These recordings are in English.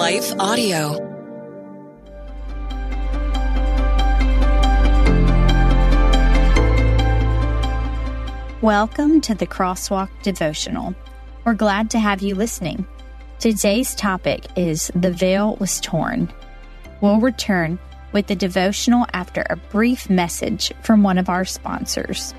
Life Audio. Welcome to the Crosswalk Devotional. We're glad to have you listening. Today's topic is The Veil Was Torn. We'll return with the devotional after a brief message from one of our sponsors.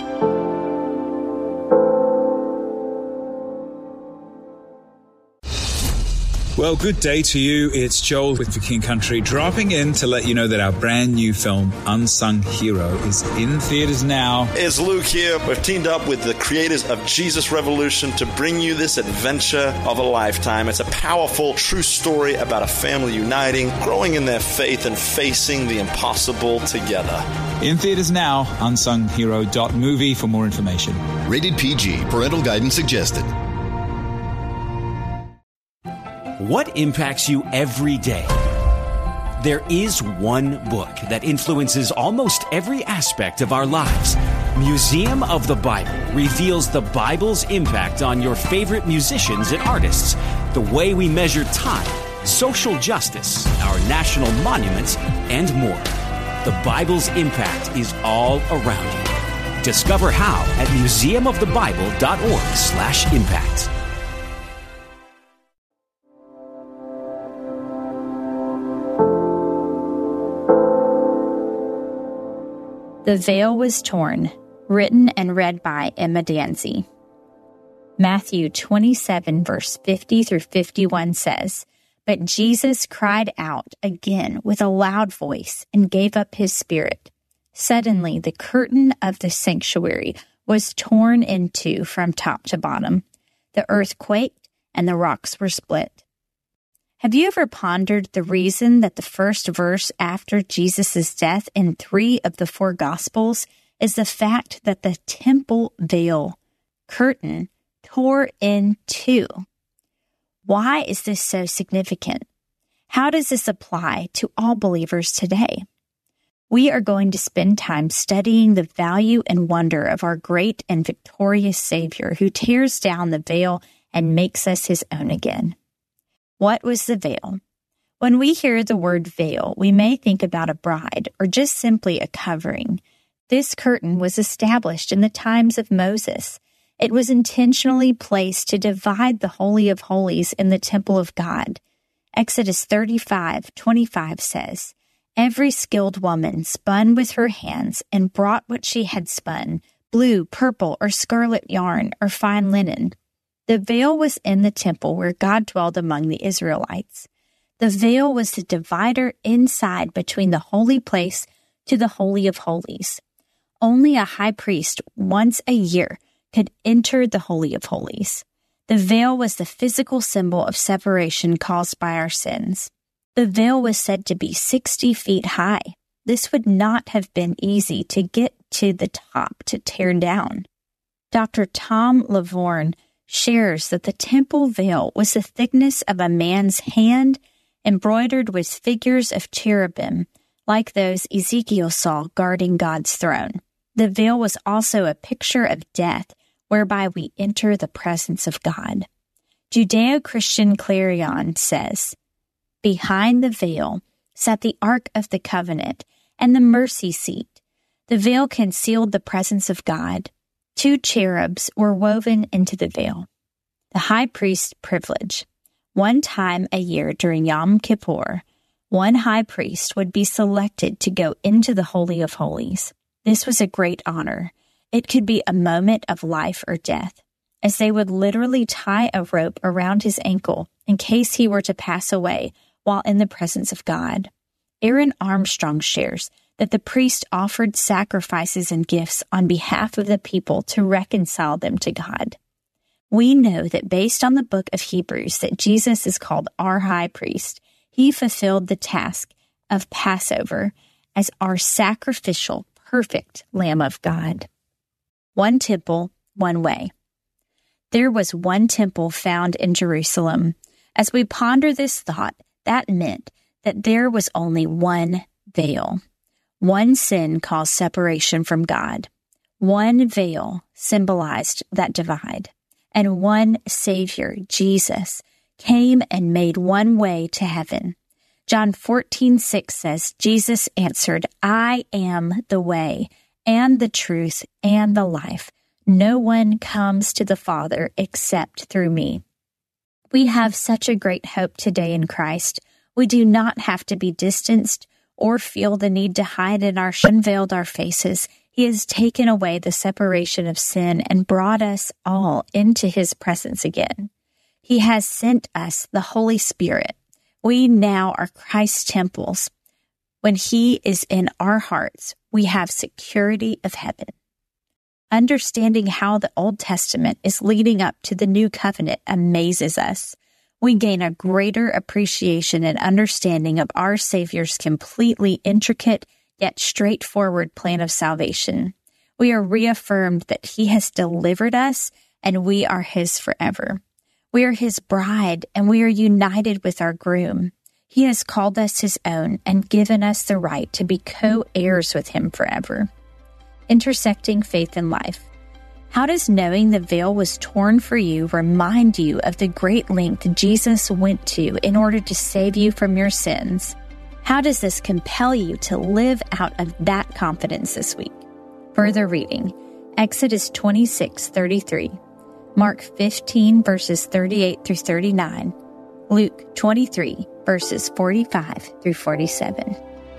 Well, good day to you. It's Joel with The King Country, dropping in to let you know that our brand new film, Unsung Hero, is in theaters now. It's Luke here. We've teamed up with the creators of Jesus Revolution to bring you this adventure of a lifetime. It's a powerful, true story about a family uniting, growing in their faith, and facing the impossible together. In theaters now, unsunghero.movie for more information. Rated PG. Parental guidance suggested. What impacts you every day? There is one book that influences almost every aspect of our lives. Museum of the Bible reveals the Bible's impact on your favorite musicians and artists, the way we measure time, social justice, our national monuments, and more. The Bible's impact is all around you. Discover how at museumofthebible.org/impact. The Veil Was Torn, written and read by Emma Danzey. Matthew 27, verse 50 through 51 says, "But Jesus cried out again with a loud voice and gave up his spirit. Suddenly the curtain of the sanctuary was torn in two from top to bottom. The earth quaked and the rocks were split." Have you ever pondered the reason that the first verse after Jesus' death in 3 of the 4 Gospels is the fact that the temple veil, curtain, tore in two? Why is this so significant? How does this apply to all believers today? We are going to spend time studying the value and wonder of our great and victorious Savior who tears down the veil and makes us his own again. What was the veil? When we hear the word veil, we may think about a bride or just simply a covering. This curtain was established in the times of Moses. It was intentionally placed to divide the Holy of Holies in the temple of God. Exodus 35:25 says, "Every skilled woman spun with her hands and brought what she had spun, blue, purple, or scarlet yarn, or fine linen." The veil was in the temple where God dwelled among the Israelites. The veil was the divider inside between the holy place to the Holy of Holies. Only a high priest once a year could enter the Holy of Holies. The veil was the physical symbol of separation caused by our sins. The veil was said to be 60 feet high. This would not have been easy to get to the top to tear down. Dr. Tom Lavorne shares that the temple veil was the thickness of a man's hand, embroidered with figures of cherubim, like those Ezekiel saw guarding God's throne. The veil was also a picture of death, whereby we enter the presence of God. Judeo-Christian Clarion says, "Behind the veil sat the Ark of the Covenant and the mercy seat. The veil concealed the presence of God. 2 cherubs were woven into the veil." The high priest's privilege. One time a year during Yom Kippur, one high priest would be selected to go into the Holy of Holies. This was a great honor. It could be a moment of life or death, as they would literally tie a rope around his ankle in case he were to pass away while in the presence of God. Aaron Armstrong shares that the priest offered sacrifices and gifts on behalf of the people to reconcile them to God. We know that based on the book of Hebrews that Jesus is called our high priest. He fulfilled the task of Passover as our sacrificial, perfect Lamb of God. One temple, one way. There was one temple found in Jerusalem. As we ponder this thought, that meant that there was only one veil. One sin caused separation from God. One veil symbolized that divide. And one Savior, Jesus, came and made one way to heaven. John 14:6 says, Jesus answered, I am the way and the truth and the life. No one comes to the Father except through me. We have such a great hope today in Christ. We do not have to be distanced or feel the need to hide in our unveiled our faces. He has taken away the separation of sin and brought us all into his presence again. He has sent us the Holy Spirit. We now are Christ's temples. When he is in our hearts, we have security of heaven. Understanding how the Old Testament is leading up to the New Covenant amazes us. We gain a greater appreciation and understanding of our Savior's completely intricate yet straightforward plan of salvation. We are reaffirmed that he has delivered us and we are his forever. We are his bride and we are united with our groom. He has called us his own and given us the right to be co-heirs with him forever. Intersecting faith and life. How does knowing the veil was torn for you remind you of the great length Jesus went to in order to save you from your sins? How does this compel you to live out of that confidence this week? Further reading, Exodus 26:33, Mark 15 verses 38 through 39, Luke 23 verses 45 through 47.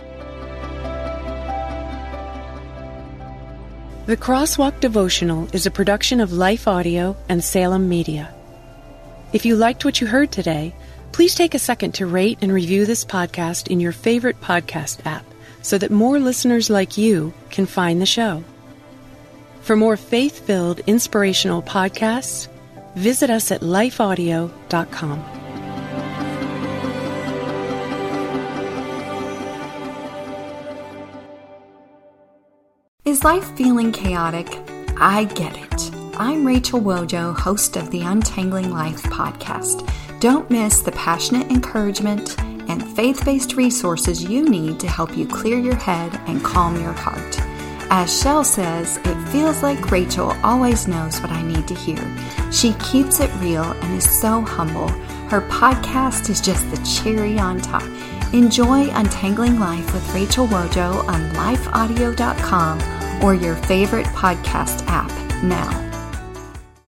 The Crosswalk Devotional is a production of Life Audio and Salem Media. If you liked what you heard today, please take a second to rate and review this podcast in your favorite podcast app so that more listeners like you can find the show. For more faith-filled, inspirational podcasts, visit us at lifeaudio.com. Is life feeling chaotic? I get it. I'm Rachel Wojo, host of the Untangling Life podcast. Don't miss the passionate encouragement and faith-based resources you need to help you clear your head and calm your heart. As Shell says, it feels like Rachel always knows what I need to hear. She keeps it real and is so humble. Her podcast is just the cherry on top. Enjoy Untangling Life with Rachel Wojo on lifeaudio.com or your favorite podcast app now.